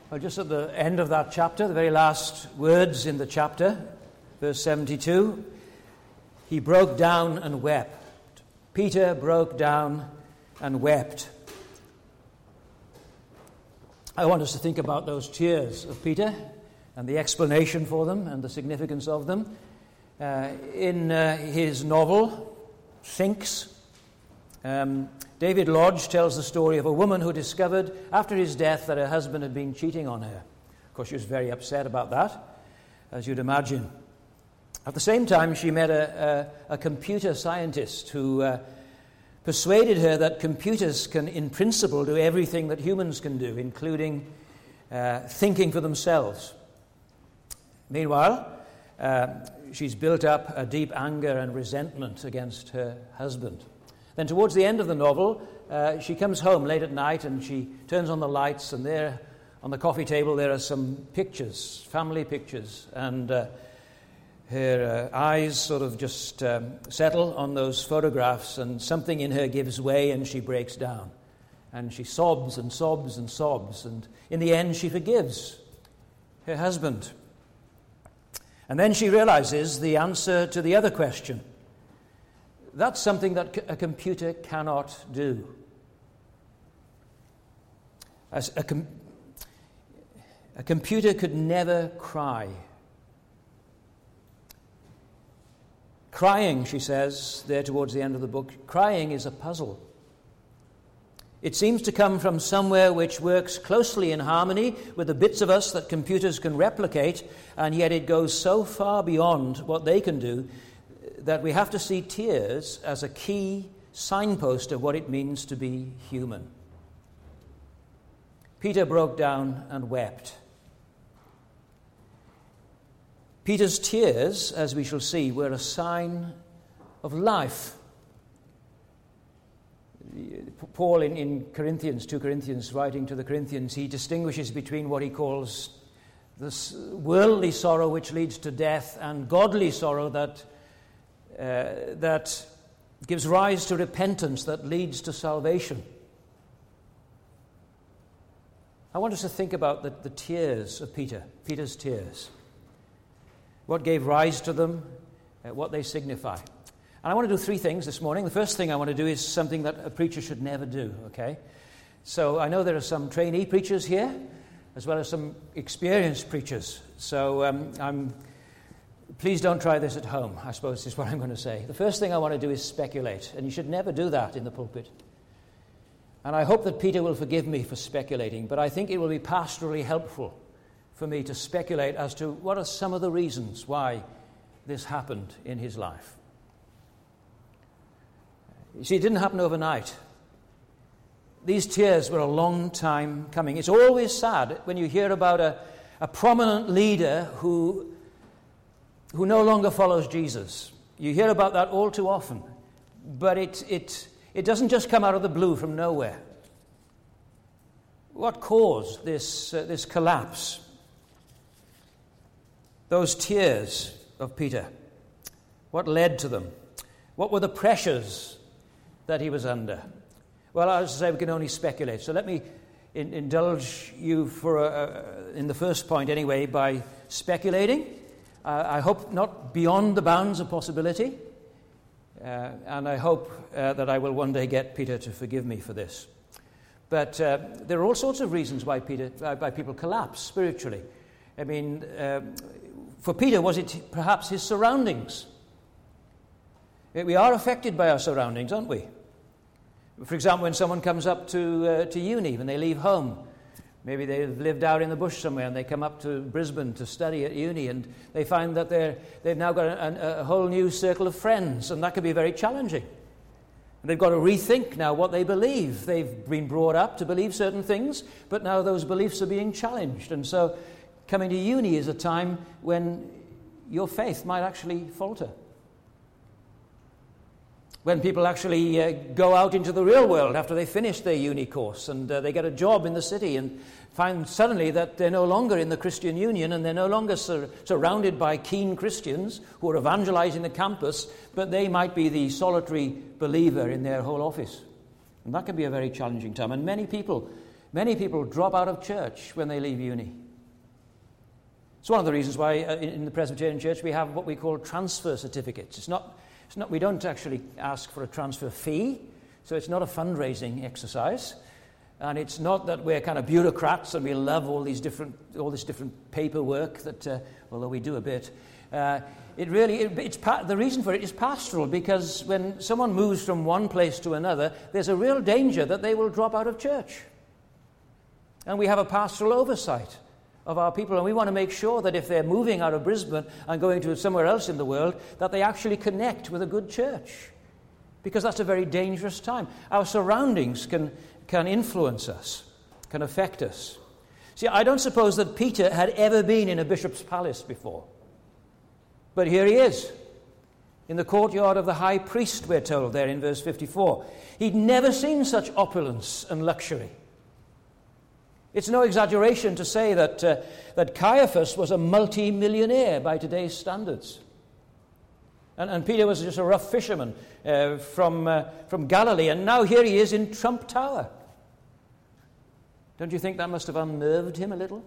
Well, just at the end of that chapter, the very last words in the chapter, verse 72, he broke down and wept. Peter broke down and wept. I want us to think about those tears of Peter and the explanation for them and the significance of them. In his novel, Sinks, David Lodge tells the story of a woman who discovered after his death that her husband had been cheating on her. Of course, she was very upset about that, as you'd imagine. At the same time, she met a computer scientist who persuaded her that computers can, in principle, do everything that humans can do, including thinking for themselves. Meanwhile, she's built up a deep anger and resentment against her husband. Then towards the end of the novel, she comes home late at night and she turns on the lights, and there on the coffee table there are some pictures, family pictures, and her eyes sort of just settle on those photographs, and something in her gives way and she breaks down. And she sobs and sobs and sobs, and in the end she forgives her husband. And then she realizes the answer to the other question. That's something that a computer cannot do. A computer could never cry. Crying, she says, there towards the end of the book, crying is a puzzle. It seems to come from somewhere which works closely in harmony with the bits of us that computers can replicate, and yet it goes so far beyond what they can do that we have to see tears as a key signpost of what it means to be human. Peter broke down and wept. Peter's tears, as we shall see, were a sign of life. Paul in Corinthians, 2 Corinthians, writing to the Corinthians, he distinguishes between what he calls this worldly sorrow which leads to death and godly sorrow that gives rise to repentance that leads to salvation. I want us to think about the tears of Peter's tears. What gave rise to them, what they signify. And I want to do three things this morning. The first thing I want to do is something that a preacher should never do, okay? So I know there are some trainee preachers here, as well as some experienced preachers. So please don't try this at home, I suppose is what I'm going to say. The first thing I want to do is speculate, and you should never do that in the pulpit. And I hope that Peter will forgive me for speculating, but I think it will be pastorally helpful for me to speculate as to what are some of the reasons why this happened in his life. You see, it didn't happen overnight. These tears were a long time coming. It's always sad when you hear about a prominent leader who no longer follows Jesus. You hear about that all too often. But it doesn't just come out of the blue from nowhere. What caused this collapse? Those tears of Peter. What led to them? What were the pressures that he was under? Well, as I say, we can only speculate. So let me indulge you in the first point anyway by speculating. I hope not beyond the bounds of possibility. And I hope that I will one day get Peter to forgive me for this. But there are all sorts of reasons why people collapse spiritually. I mean, for Peter, was it perhaps his surroundings? We are affected by our surroundings, aren't we? For example, when someone comes up to uni, when they leave home, maybe they've lived out in the bush somewhere and they come up to Brisbane to study at uni, and they find that they've now got a whole new circle of friends, and that can be very challenging. And they've got to rethink now what they believe. They've been brought up to believe certain things, but now those beliefs are being challenged. And so coming to uni is a time when your faith might actually falter. When people actually go out into the real world after they finish their uni course and they get a job in the city and find suddenly that they're no longer in the Christian Union and they're no longer surrounded by keen Christians who are evangelizing the campus, but they might be the solitary believer in their whole office. And that can be a very challenging time. And many people Many people drop out of church when they leave uni. It's one of the reasons why in the Presbyterian Church we have what we call transfer certificates. It's not, we don't actually ask for a transfer fee, so it's not a fundraising exercise. And it's not that we're kind of bureaucrats and we love all this different paperwork that, although we do a bit. The reason for it is pastoral, because when someone moves from one place to another, there's a real danger that they will drop out of church. And we have a pastoral oversight of our people, and we want to make sure that if they're moving out of Brisbane and going to somewhere else in the world, that they actually connect with a good church, because that's a very dangerous time. Our surroundings can influence us, can affect us. See, I don't suppose that Peter had ever been in a bishop's palace before. But here he is, in the courtyard of the high priest, we're told there in verse 54. He'd never seen such opulence and luxury. It's no exaggeration to say that Caiaphas was a multi-millionaire by today's standards. And Peter was just a rough fisherman from Galilee, and now here he is in Trump Tower. Don't you think that must have unnerved him a little?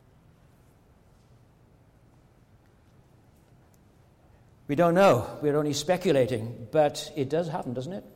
We don't know. We're only speculating, but it does happen, doesn't it?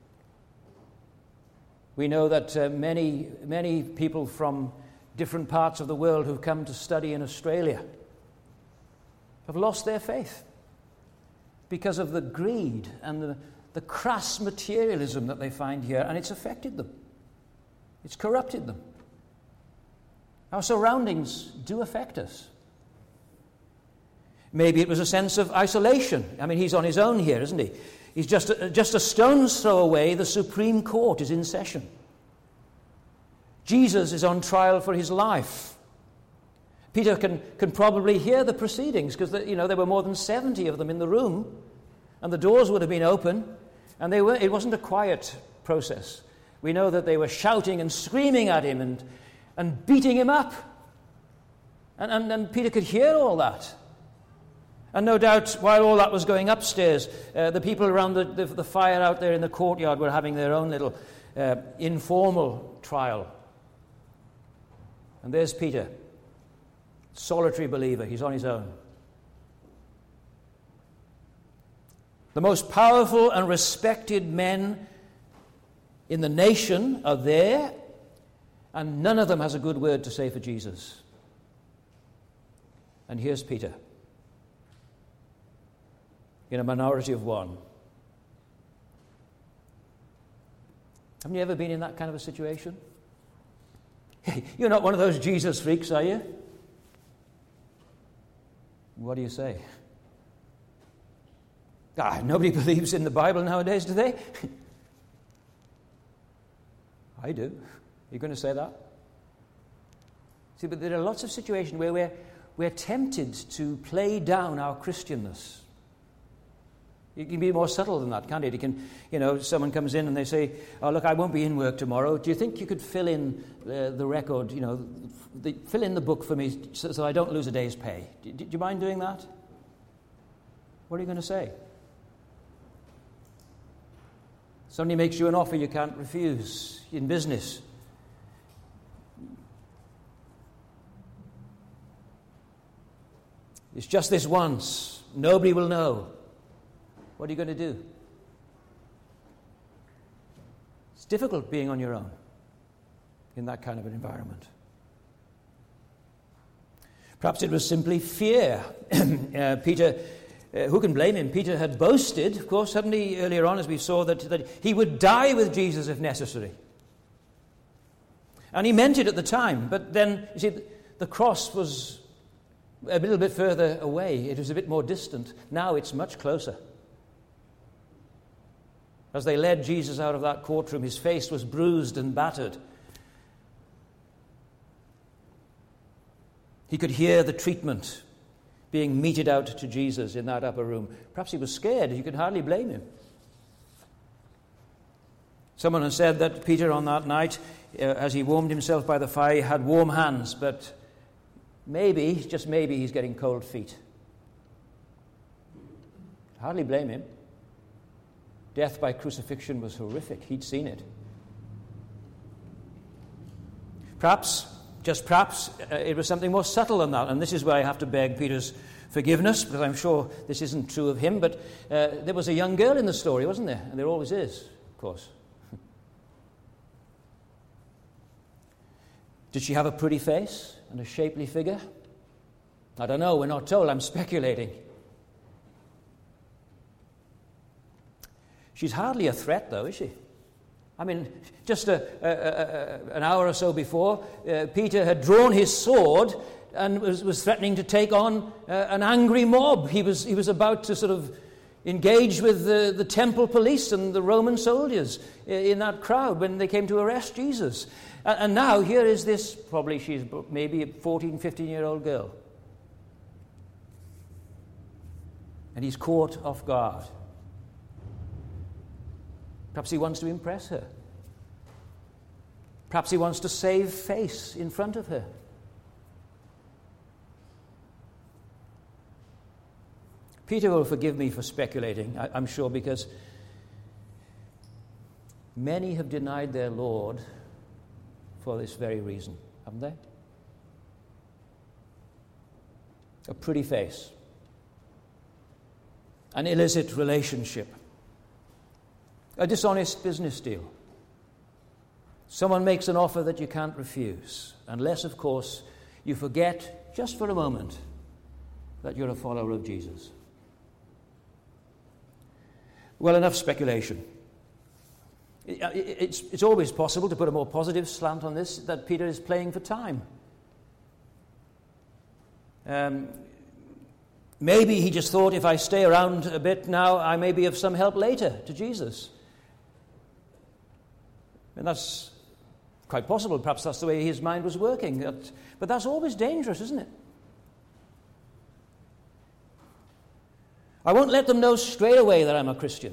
We know that many people from different parts of the world who've come to study in Australia have lost their faith because of the greed and the crass materialism that they find here, and it's affected them. It's corrupted them. Our surroundings do affect us. Maybe it was a sense of isolation. I mean, he's on his own here, isn't he? He's just a stone's throw away. The Supreme Court is in session. Jesus is on trial for his life. Peter can probably hear the proceedings, because there were more than 70 of them in the room, and the doors would have been open, and it wasn't a quiet process. We know that they were shouting and screaming at him and beating him up. And Peter could hear all that. And no doubt, while all that was going upstairs, the people around the fire out there in the courtyard were having their own little informal trial. And there's Peter, solitary believer. He's on his own. The most powerful and respected men in the nation are there, and none of them has a good word to say for Jesus. And here's Peter, in a minority of one. Haven't you ever been in that kind of a situation? You're not one of those Jesus freaks, are you? What do you say? Nobody believes in the Bible nowadays, do they? I do. You're going to say that? See, but there are lots of situations where we're tempted to play down our Christianness. It can be more subtle than that, can't it? It can, someone comes in and they say, "Oh, look, I won't be in work tomorrow. Do you think you could fill in the record, fill in the book for me so I don't lose a day's pay? Do you mind doing that?" What are you going to say? Somebody makes you an offer you can't refuse in business. It's just this once. Nobody will know. What are you going to do? It's difficult being on your own in that kind of an environment. Perhaps it was simply fear. Peter, who can blame him? Peter had boasted, of course, hadn't he, earlier on, as we saw, that he would die with Jesus if necessary. And he meant it at the time, but then, you see, the cross was a little bit further away. It was a bit more distant. Now it's much closer. As they led Jesus out of that courtroom, his face was bruised and battered. He could hear the treatment being meted out to Jesus in that upper room. Perhaps he was scared. You could hardly blame him. Someone has said that Peter on that night, as he warmed himself by the fire, had warm hands, but maybe, just maybe, he's getting cold feet. Hardly blame him. Death by crucifixion was horrific. He'd seen it. Perhaps, just perhaps, it was something more subtle than that. And this is where I have to beg Peter's forgiveness, because I'm sure this isn't true of him. But there was a young girl in the story, wasn't there? And there always is, of course. Did she have a pretty face and a shapely figure? I don't know. We're not told. I'm speculating. She's hardly a threat, though, is she? I mean, just an hour or so before, Peter had drawn his sword and was threatening to take on an angry mob. He was about to sort of engage with the temple police and the Roman soldiers in that crowd when they came to arrest Jesus. And now here is this, probably she's maybe a 14, 15-year-old girl. And he's caught off guard. Perhaps he wants to impress her. Perhaps he wants to save face in front of her. Peter will forgive me for speculating, I'm sure, because many have denied their Lord for this very reason, haven't they? A pretty face, an illicit relationship, a dishonest business deal. Someone makes an offer that you can't refuse, unless, of course, you forget just for a moment that you're a follower of Jesus. Well, enough speculation. It's always possible to put a more positive slant on this, that Peter is playing for time. Maybe he just thought, if I stay around a bit now, I may be of some help later to Jesus. And that's quite possible. Perhaps that's the way his mind was working. But that's always dangerous, isn't it? I won't let them know straight away that I'm a Christian.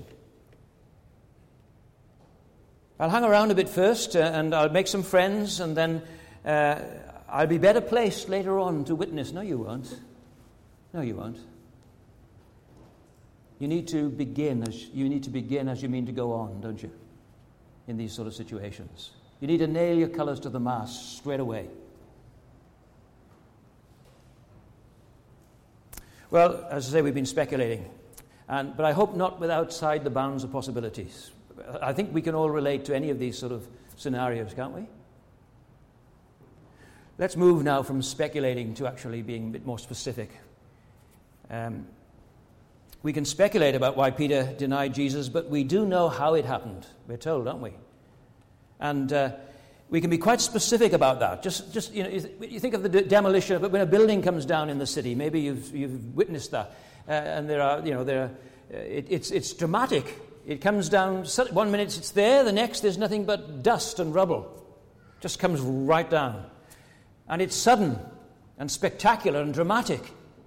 I'll hang around a bit first, and I'll make some friends, and then I'll be better placed later on to witness. No, you won't. No, you won't. You need to begin as you mean to go on, don't you? In these sort of situations. You need to nail your colours to the mast straight away. Well, as I say, we've been speculating, but I hope not outside the bounds of possibilities. I think we can all relate to any of these sort of scenarios, can't we? Let's move now from speculating to actually being a bit more specific. We can speculate about why Peter denied Jesus, but we do know how it happened. We're told, aren't we? And we can be quite specific about that. Just you think of the demolition of when a building comes down in the city. Maybe you've witnessed that, and it's dramatic. It comes down. 1 minute it's there, the next there's nothing but dust and rubble. Just comes right down, and it's sudden and spectacular and dramatic.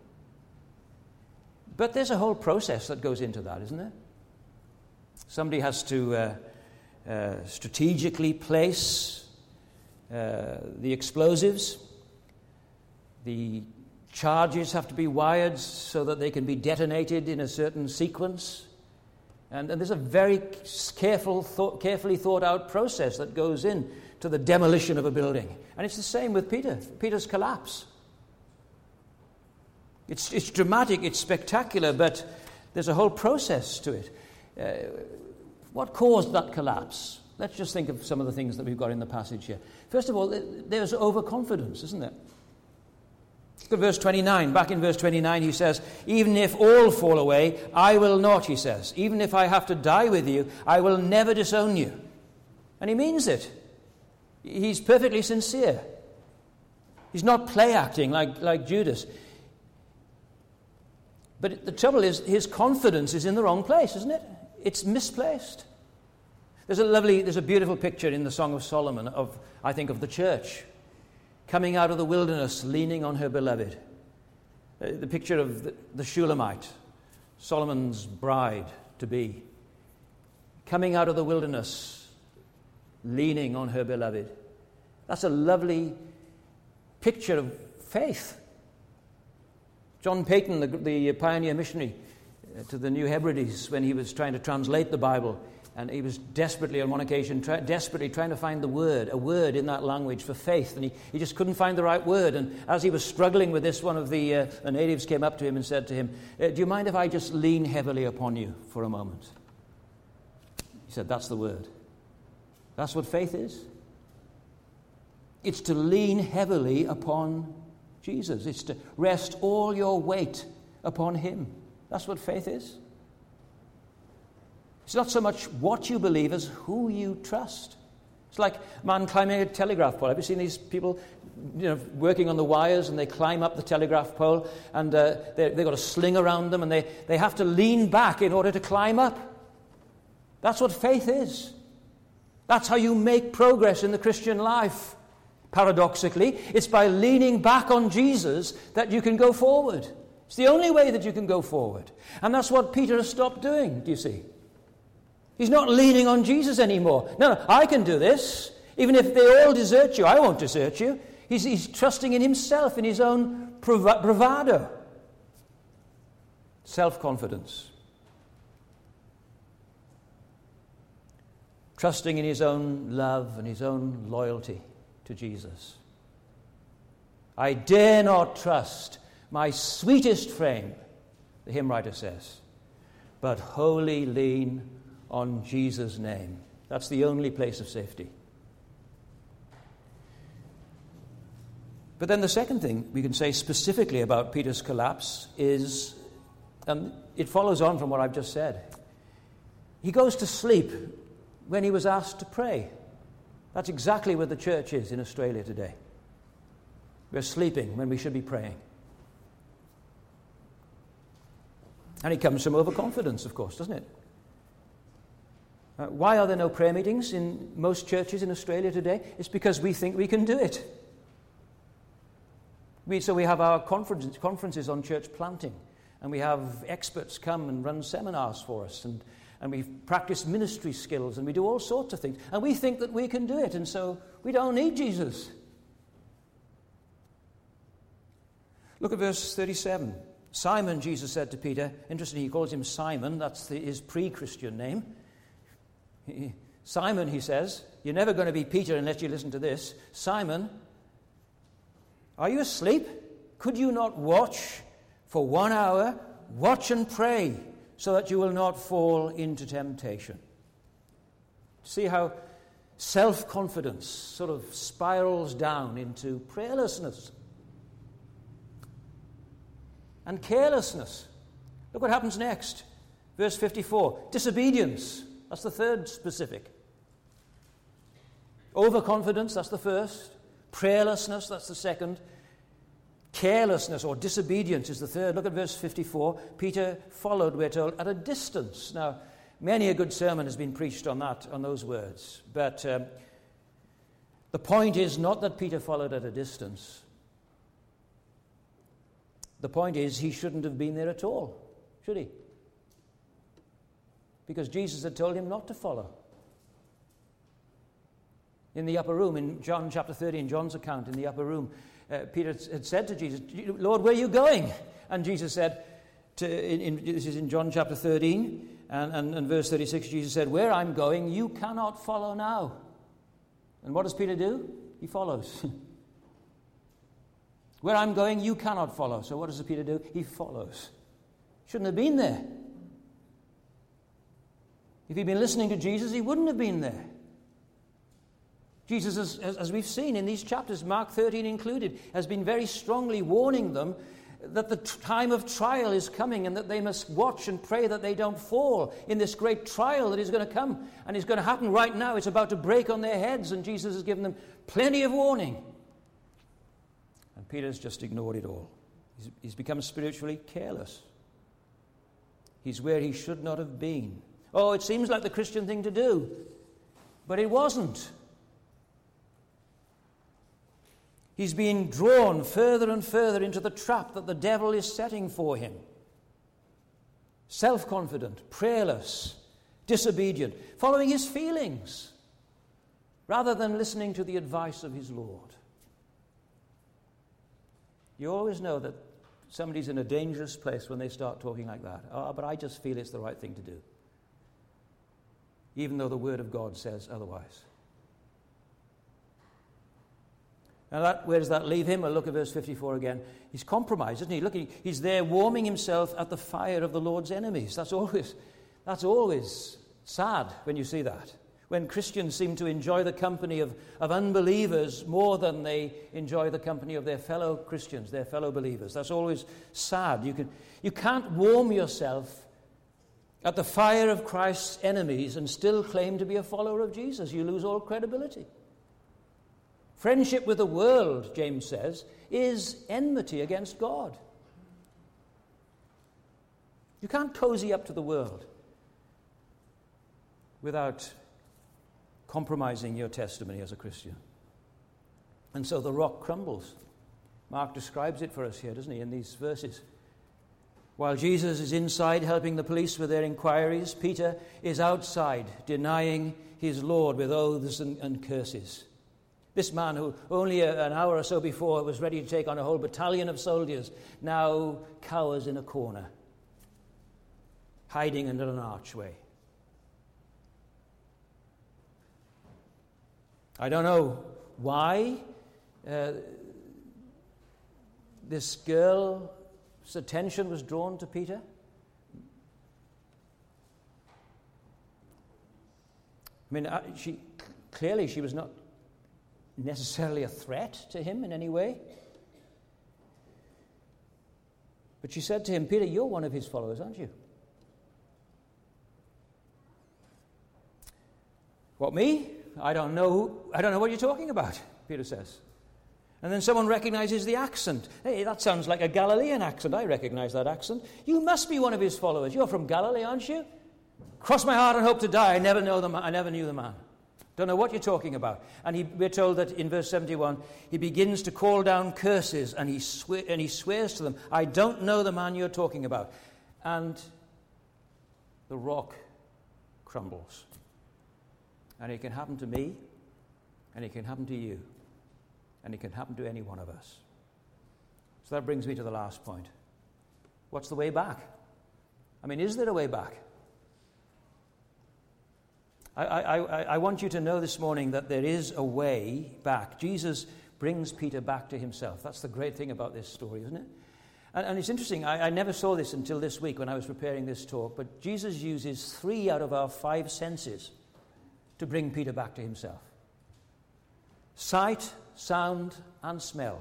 But there's a whole process that goes into that, isn't there? Somebody has to strategically place the explosives. The charges have to be wired so that they can be detonated in a certain sequence. And there's a very carefully thought out process that goes in to the demolition of a building. And it's the same with Peter's collapse. It's dramatic, it's spectacular, but there's a whole process to it. What caused that collapse? Let's just think of some of the things that we've got in the passage here. First of all, there's overconfidence, isn't there? Look at verse 29. Back in verse 29 he says, "Even if all fall away, I will not," he says. "Even if I have to die with you, I will never disown you." And he means it. He's perfectly sincere. He's not play acting like Judas. But the trouble is, his confidence is in the wrong place, isn't it? It's misplaced. There's a beautiful picture in the Song of Solomon of the church coming out of the wilderness, leaning on her beloved. The picture of the Shulamite, Solomon's bride-to-be, coming out of the wilderness, leaning on her beloved. That's a lovely picture of faith. John Peyton, the pioneer missionary to the New Hebrides, when he was trying to translate the Bible, And he was desperately, on one occasion, desperately trying to find a word in that language for faith. And he just couldn't find the right word. And as he was struggling with this, one of the natives came up to him and said to him, do you mind if I just lean heavily upon you for a moment? He said, that's the word. That's what faith is. It's to lean heavily upon Jesus. It's to rest all your weight upon him. That's what faith is. It's not so much what you believe as who you trust. It's like a man climbing a telegraph pole. Have you seen these people, working on the wires, and they climb up the telegraph pole, and they've got a sling around them, and they have to lean back in order to climb up. That's what faith is. That's how you make progress in the Christian life. Paradoxically, it's by leaning back on Jesus that you can go forward. It's the only way that you can go forward. And that's what Peter has stopped doing, do you see? He's not leaning on Jesus anymore. No, I can do this. Even if they all desert you, I won't desert you. He's trusting in himself, in his own bravado. Self-confidence. Trusting in his own love and his own loyalty to Jesus. I dare not trust my sweetest frame, the hymn writer says, but wholly lean on Jesus' name. That's the only place of safety. But then the second thing we can say specifically about Peter's collapse is, and it follows on from what I've just said, he goes to sleep when he was asked to pray. That's exactly where the church is in Australia today. We're sleeping when we should be praying. And it comes from overconfidence, of course, doesn't it? Why are there no prayer meetings in most churches in Australia today? It's because we think we can do it. So we have our conferences on church planting, and we have experts come and run seminars for us, and we practice ministry skills, and we do all sorts of things. And we think that we can do it, and so we don't need Jesus. Look at verse 37. Simon, Jesus said to Peter, interestingly, he calls him Simon, that's his pre-Christian name. Simon, he says, you're never going to be Peter unless you listen to this. Simon, are you asleep? Could you not watch for 1 hour? Watch and pray, so that you will not fall into temptation. See how self-confidence sort of spirals down into prayerlessness and carelessness. Look what happens next. Verse 54, disobedience. That's the third specific. Overconfidence, that's the first. Prayerlessness, that's the second. Carelessness or disobedience is the third. Look at verse 54. Peter followed, we're told, at a distance. Now, many a good sermon has been preached on those words. But the point is not that Peter followed at a distance. The point is he shouldn't have been there at all, should he? Because Jesus had told him not to follow. In the upper room, in John chapter 30, in John's account, in the upper room, Peter had said to Jesus, Lord, where are you going? And Jesus said, this is in John chapter 13, and verse 36, Jesus said, where I'm going, you cannot follow now. And what does Peter do? He follows. Where I'm going, you cannot follow. So what does Peter do? He follows. Shouldn't have been there. If he'd been listening to Jesus, he wouldn't have been there. Jesus, as we've seen in these chapters, Mark 13 included, has been very strongly warning them that the time of trial is coming and that they must watch and pray that they don't fall in this great trial that is going to come. And it's going to happen right now. It's about to break on their heads, and Jesus has given them plenty of warning. And Peter's just ignored it all. He's become spiritually careless. He's where he should not have been. Oh, it seems like the Christian thing to do, but it wasn't. He's being drawn further and further into the trap that the devil is setting for him. Self-confident, prayerless, disobedient, following his feelings, rather than listening to the advice of his Lord. You always know that somebody's in a dangerous place when they start talking like that. Oh, but I just feel it's the right thing to do. even though the Word of God says otherwise. Now, where does that leave him? Well, look at verse 54 again. He's compromised, isn't he? Look, he's there warming himself at the fire of the Lord's enemies. That's always sad when you see that. When Christians seem to enjoy the company of unbelievers more than they enjoy the company of their fellow Christians, their fellow believers. That's always sad. You can't warm yourself at the fire of Christ's enemies and still claim to be a follower of Jesus. You lose all credibility. Friendship with the world, James says, is enmity against God. You can't cozy up to the world without compromising your testimony as a Christian. And so the rock crumbles. Mark describes it for us here, doesn't he, in these verses. While Jesus is inside helping the police with their inquiries, Peter is outside denying his Lord with oaths and curses. This man who only an hour or so before was ready to take on a whole battalion of soldiers now cowers in a corner, hiding under an archway. I don't know why this girl's attention was drawn to Peter. I mean, she was not necessarily a threat to him in any way. But she said to him, Peter, you're one of his followers, aren't you? What, me? I don't know what you're talking about, Peter says. And then someone recognizes the accent. Hey, that sounds like a Galilean accent. I recognize that accent. You must be one of his followers. You're from Galilee, aren't you? Cross my heart and hope to die. I never knew the man. Don't know what you're talking about. And we're told that in verse 71, he begins to call down curses and he swears to them, I don't know the man you're talking about. And the rock crumbles. And it can happen to me, and it can happen to you, and it can happen to any one of us. So that brings me to the last point. What's the way back? I mean, is there a way back? I want you to know this morning that there is a way back. Jesus brings Peter back to himself. That's the great thing about this story, isn't it? And it's interesting, I never saw this until this week when I was preparing this talk, but Jesus uses 3 out of our 5 senses to bring Peter back to himself. Sight, sound, and smell.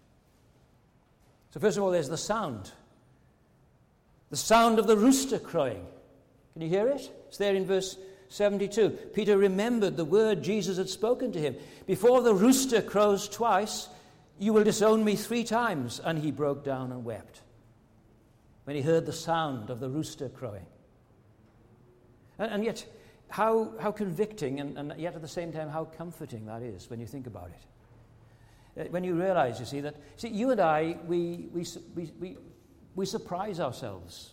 So first of all, there's the sound. The sound of the rooster crowing. Can you hear it? It's there in verse 72. Peter remembered the word Jesus had spoken to him. Before the rooster crows twice, you will disown me 3 times. And he broke down and wept when he heard the sound of the rooster crowing. And yet, how convicting and yet at the same time how comforting that is when you think about it. When you realize, you see, that you and I, we surprise ourselves.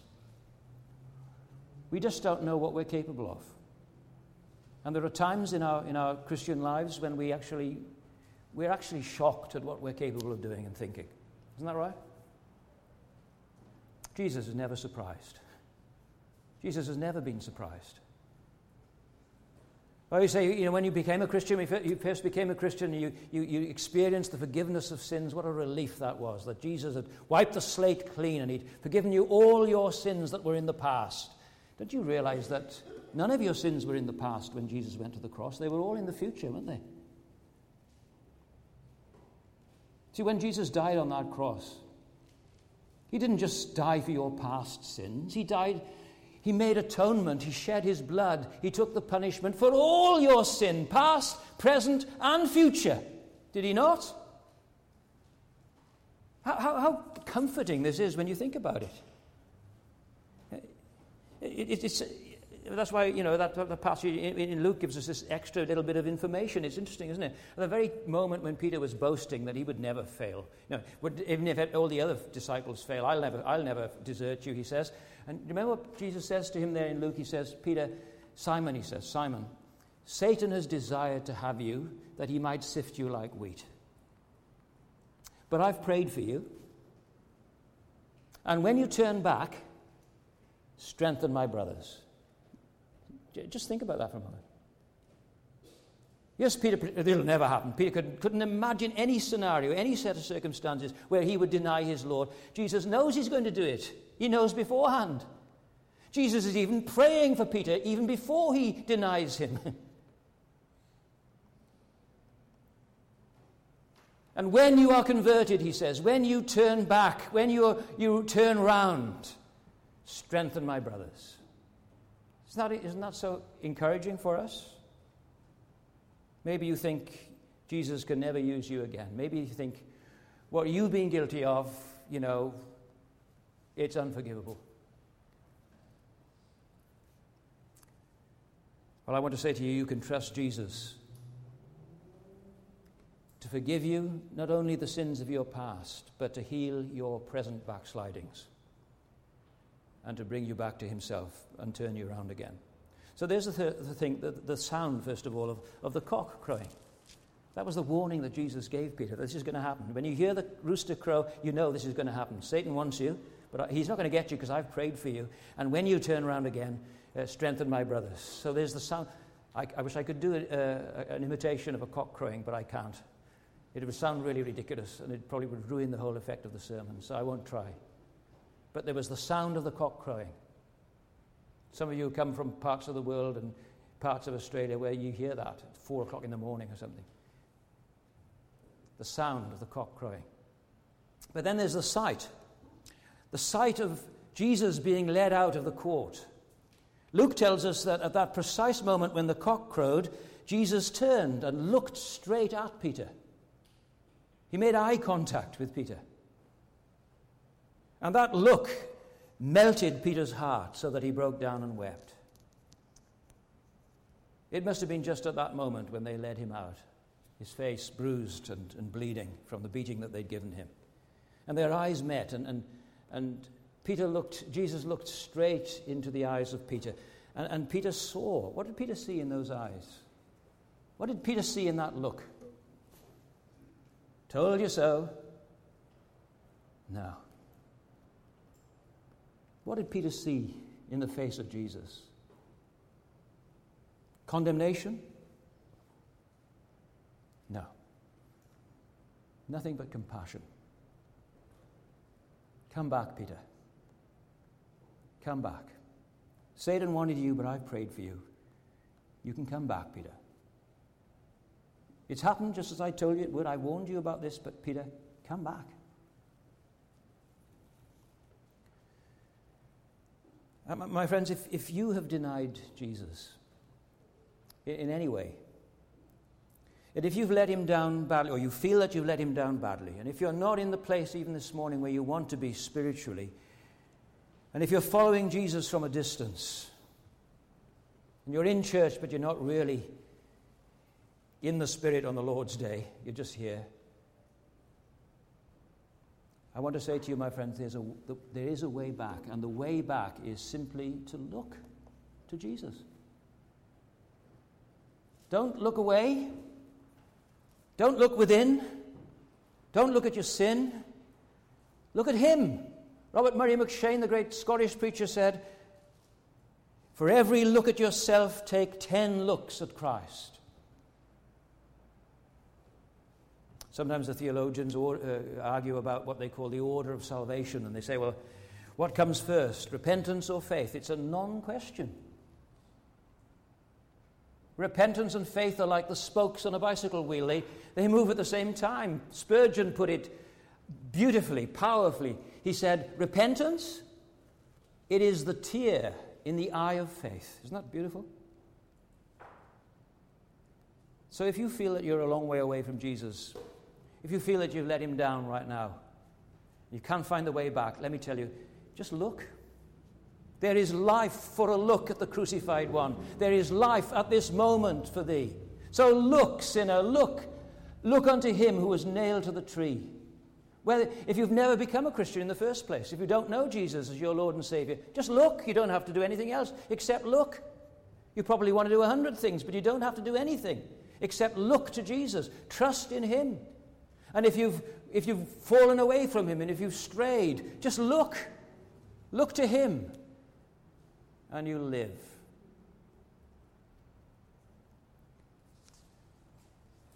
We just don't know what we're capable of. And there are times in our Christian lives when we're actually shocked at what we're capable of doing and thinking. Isn't that right? Jesus is never surprised. Jesus has never been surprised. Well, you say, when you became a Christian, you first became a Christian, you experienced the forgiveness of sins. What a relief that was, that Jesus had wiped the slate clean and he'd forgiven you all your sins that were in the past. Don't you realize that none of your sins were in the past when Jesus went to the cross? They were all in the future, weren't they? See, when Jesus died on that cross, he didn't just die for your past sins. He made atonement. He shed his blood. He took the punishment for all your sin, past, present, and future. Did he not? How comforting this is when you think about it. That's why, that the passage in Luke gives us this extra little bit of information. It's interesting, isn't it? At the very moment when Peter was boasting that he would never fail, even if all the other disciples fail, I'll never desert you, he says. And remember what Jesus says to him there in Luke? He says, Peter, Simon, Satan has desired to have you that he might sift you like wheat. But I've prayed for you. And when you turn back, strengthen my brothers. Just think about that for a moment. Yes, Peter, it'll never happen. Peter couldn't imagine any scenario, any set of circumstances where he would deny his Lord. Jesus knows he's going to do it. He knows beforehand. Jesus is even praying for Peter even before he denies him. And when you are converted, he says, when you turn back, when you turn round, strengthen my brothers. Isn't that so encouraging for us? Maybe you think Jesus can never use you again. Maybe you think what you've been guilty of, it's unforgivable. Well, I want to say to you, you can trust Jesus to forgive you not only the sins of your past, but to heal your present backslidings and to bring you back to himself and turn you around again. So there's the thing, the sound, first of all, of the cock crowing. That was the warning that Jesus gave Peter. This is going to happen. When you hear the rooster crow, you know this is going to happen. Satan wants you, but he's not going to get you because I've prayed for you. And when you turn around again, strengthen my brothers. So there's the sound. I wish I could do an imitation of a cock crowing, but I can't. It would sound really ridiculous, and it probably would ruin the whole effect of the sermon, so I won't try. But there was the sound of the cock crowing. Some of you come from parts of the world and parts of Australia where you hear that at 4 o'clock in the morning or something. The sound of the cock crowing. But then there's the sight of Jesus being led out of the court. Luke tells us that at that precise moment when the cock crowed, Jesus turned and looked straight at Peter. He made eye contact with Peter. And that look melted Peter's heart so that he broke down and wept. It must have been just at that moment when they led him out, his face bruised and bleeding from the beating that they'd given him. And their eyes met, and Jesus looked straight into the eyes of Peter. And Peter saw. What did Peter see in those eyes? What did Peter see in that look? Told you so? No. What did Peter see in the face of Jesus? Condemnation? No. Nothing but compassion. Come back, Peter. Come back. Satan wanted you, but I've prayed for you. You can come back, Peter. It's happened just as I told you it would. I warned you about this, but Peter, come back. My friends, if you have denied Jesus in any way, and if you've let him down badly, or you feel that you've let him down badly, and if you're not in the place even this morning where you want to be spiritually, and if you're following Jesus from a distance, and you're in church but you're not really in the Spirit on the Lord's day, you're just here, I want to say to you, my friends, there is a way back, and the way back is simply to look to Jesus. Don't look away. Don't look within. Don't look at your sin. Look at him. Robert Murray McCheyne, the great Scottish preacher, said, "For every look at yourself, take 10 looks at Christ." Sometimes the theologians argue about what they call the order of salvation, and they say, well, what comes first, repentance or faith? It's a non-question. Repentance and faith are like the spokes on a bicycle wheel. They move at the same time. Spurgeon put it beautifully, powerfully. He said, repentance, it is the tear in the eye of faith. Isn't that beautiful? So if you feel that you're a long way away from Jesus, if you feel that you've let him down right now, you can't find the way back, let me tell you, just look. There is life for a look at the crucified one. There is life at this moment for thee. So look, sinner, look. Look unto him who was nailed to the tree. Well, if you've never become a Christian in the first place, if you don't know Jesus as your Lord and Savior, just look. You don't have to do anything else except look. You probably want to do 100 things, but you don't have to do anything except look to Jesus. Trust in him. And if you've fallen away from him and if you've strayed, just look. Look to him. And you'll live.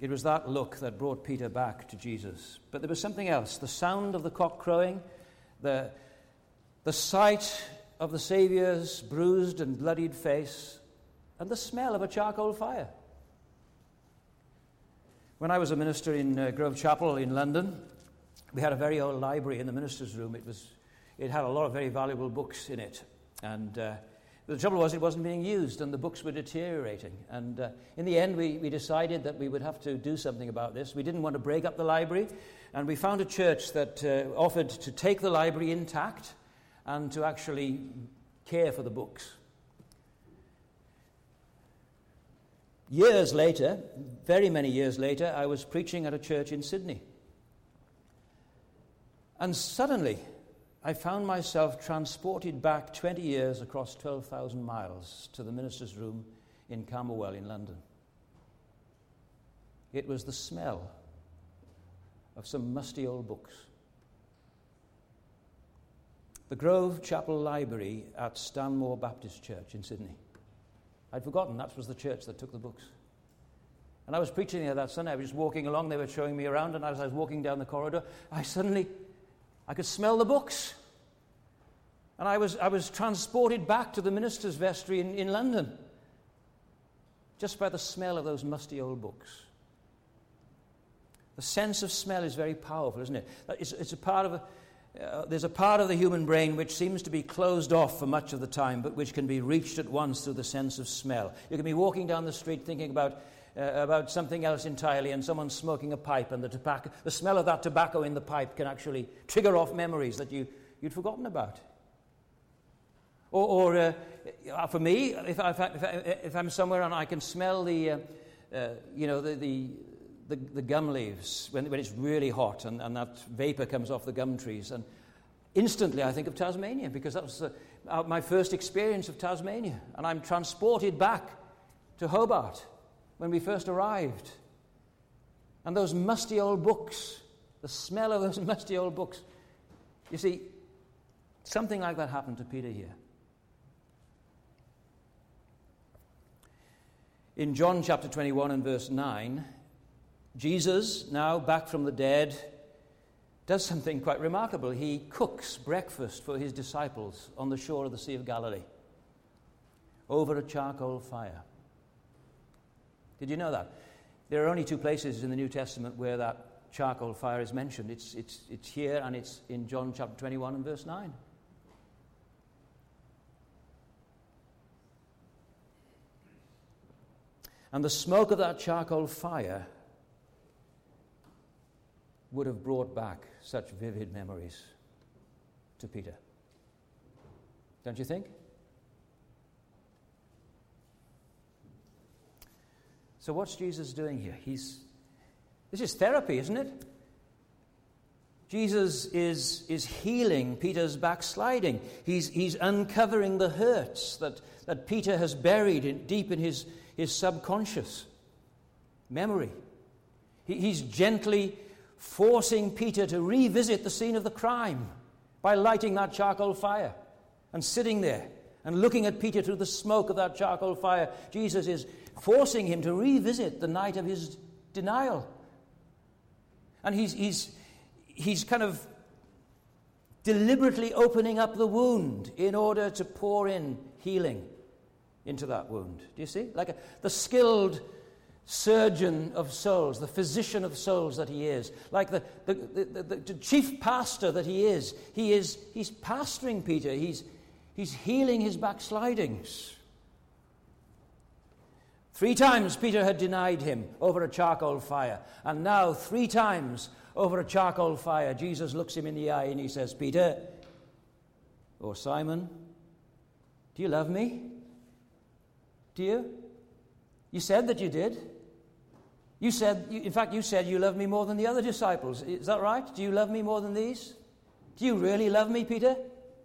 It was that look that brought Peter back to Jesus. But there was something else. The sound of the cock crowing, the sight of the Saviour's bruised and bloodied face, and the smell of a charcoal fire. When I was a minister in Grove Chapel in London, we had a very old library in the minister's room. It had a lot of very valuable books in it. And the trouble was it wasn't being used, and the books were deteriorating. And in the end, we decided that we would have to do something about this. We didn't want to break up the library, and we found a church that offered to take the library intact and to actually care for the books. Years later, very many years later, I was preaching at a church in Sydney. And suddenly, I found myself transported back 20 years across 12,000 miles to the minister's room in Camberwell in London. It was the smell of some musty old books. The Grove Chapel Library at Stanmore Baptist Church in Sydney. I'd forgotten that was the church that took the books. And I was preaching there that Sunday. I was just walking along. They were showing me around, and as I was walking down the corridor, I could smell the books. And I was transported back to the minister's vestry in London just by the smell of those musty old books. The sense of smell is very powerful, isn't it? It's a part of there's a part of the human brain which seems to be closed off for much of the time, but which can be reached at once through the sense of smell. You can be walking down the street thinking about something else entirely, and someone smoking a pipe, and the smell of that tobacco in the pipe can actually trigger off memories that you'd forgotten about. Or for me, if I'm somewhere and I can smell the gum leaves when it's really hot, and that vapor comes off the gum trees, and instantly I think of Tasmania, because that was my first experience of Tasmania, and I'm transported back to Hobart when we first arrived. And those musty old books, the smell of those musty old books. You see, something like that happened to Peter here. In John chapter 21 and verse 9, Jesus, now back from the dead, does something quite remarkable. He cooks breakfast for his disciples on the shore of the Sea of Galilee over a charcoal fire. Did you know that? There are only two places in the New Testament where that charcoal fire is mentioned. It's here, and it's in John chapter 21 and verse 9. And the smoke of that charcoal fire would have brought back such vivid memories to Peter. Don't you think? So what's Jesus doing here? This is therapy, isn't it? Jesus is healing Peter's backsliding. He's uncovering the hurts that Peter has buried deep in his subconscious memory. He's gently forcing Peter to revisit the scene of the crime by lighting that charcoal fire and sitting there and looking at Peter through the smoke of that charcoal fire. Jesus is forcing him to revisit the night of his denial. And he's kind of deliberately opening up the wound in order to pour in healing into that wound. Do you see? Like the skilled surgeon of souls, the physician of souls that he is, like the chief pastor that he is. He's pastoring Peter. He's healing his backslidings. 3 times Peter had denied him over a charcoal fire, and now 3 times over a charcoal fire, Jesus looks him in the eye and he says, "Peter, or Simon, do you love me? Do you? You said that you did. You said you love me more than the other disciples. Is that right? Do you love me more than these? Do you really love me, Peter?"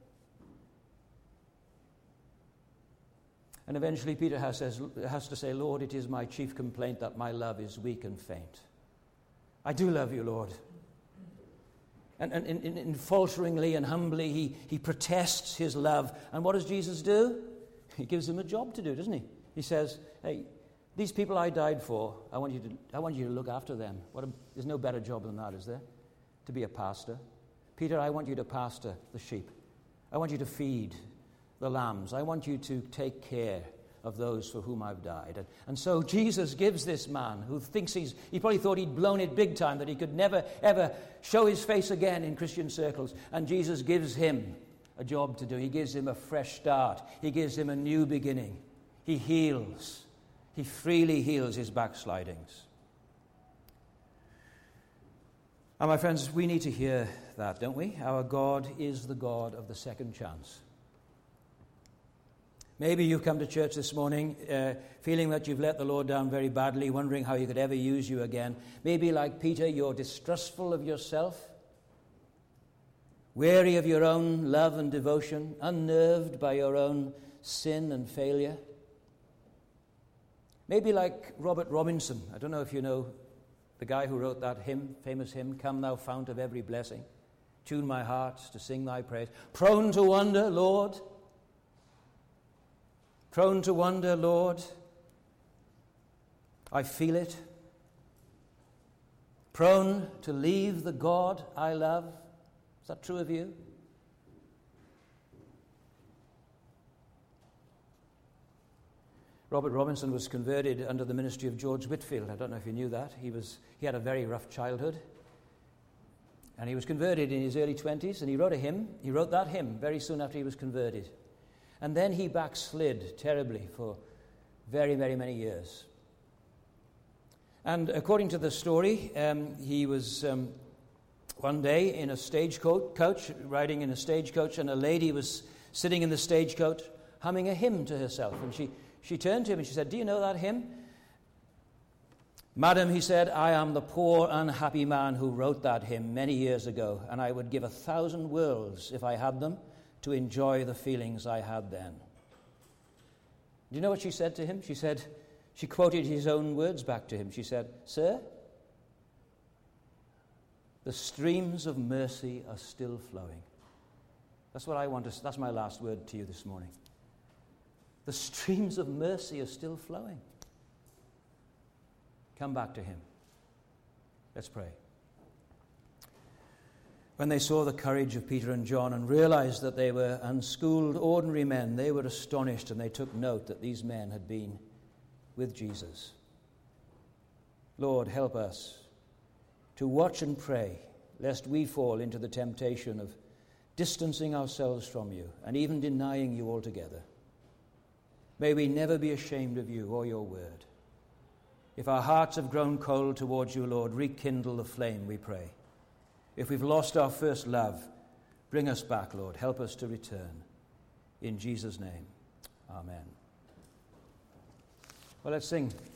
And eventually Peter has to say, "Lord, it is my chief complaint that my love is weak and faint. I do love you, Lord." And falteringly and humbly, he protests his love. And what does Jesus do? He gives him a job to do, doesn't he? He says, "Hey, These people I died for, I want you to look after them. There's no better job than that, is there? To be a pastor. Peter, I want you to pastor the sheep. I want you to feed the lambs. I want you to take care of those for whom I've died. And so Jesus gives this man who thinks he probably thought he'd blown it big time, that he could never, ever show his face again in Christian circles. And Jesus gives him a job to do. He gives him a fresh start. He gives him a new beginning. He heals. He freely heals his backslidings. And my friends, we need to hear that, don't we? Our God is the God of the second chance. Maybe you've come to church this morning feeling that you've let the Lord down very badly, wondering how he could ever use you again. Maybe like Peter, you're distrustful of yourself, weary of your own love and devotion, unnerved by your own sin and failure. Maybe like Robert Robinson. I don't know if you know the guy who wrote that hymn, famous hymn, "Come thou fount of every blessing, tune my heart to sing thy praise. Prone to wonder, Lord. Prone to wonder, Lord. I feel it. Prone to leave the God I love." Is that true of you? Robert Robinson was converted under the ministry of George Whitefield. I don't know if you knew that. He had a very rough childhood. And he was converted in his early 20s, and he wrote a hymn. He wrote that hymn very soon after he was converted. And then he backslid terribly for very, very many years. And according to the story, he was one day in a stagecoach, riding in a stagecoach, and a lady was sitting in the stagecoach humming a hymn to herself. And she turned to him and she said, "Do you know that hymn?" "Madam," he said, "I am the poor, unhappy man who wrote that hymn many years ago, and I would give 1,000 worlds, if I had them, to enjoy the feelings I had then." Do you know what she said to him? She quoted his own words back to him. She said, "Sir, the streams of mercy are still flowing." That's my last word to you this morning. The streams of mercy are still flowing. Come back to him. Let's pray. When they saw the courage of Peter and John and realized that they were unschooled, ordinary men, they were astonished, and they took note that these men had been with Jesus. Lord, help us to watch and pray, lest we fall into the temptation of distancing ourselves from you and even denying you altogether. May we never be ashamed of you or your word. If our hearts have grown cold towards you, Lord, rekindle the flame, we pray. If we've lost our first love, bring us back, Lord. Help us to return. In Jesus' name, amen. Well, let's sing.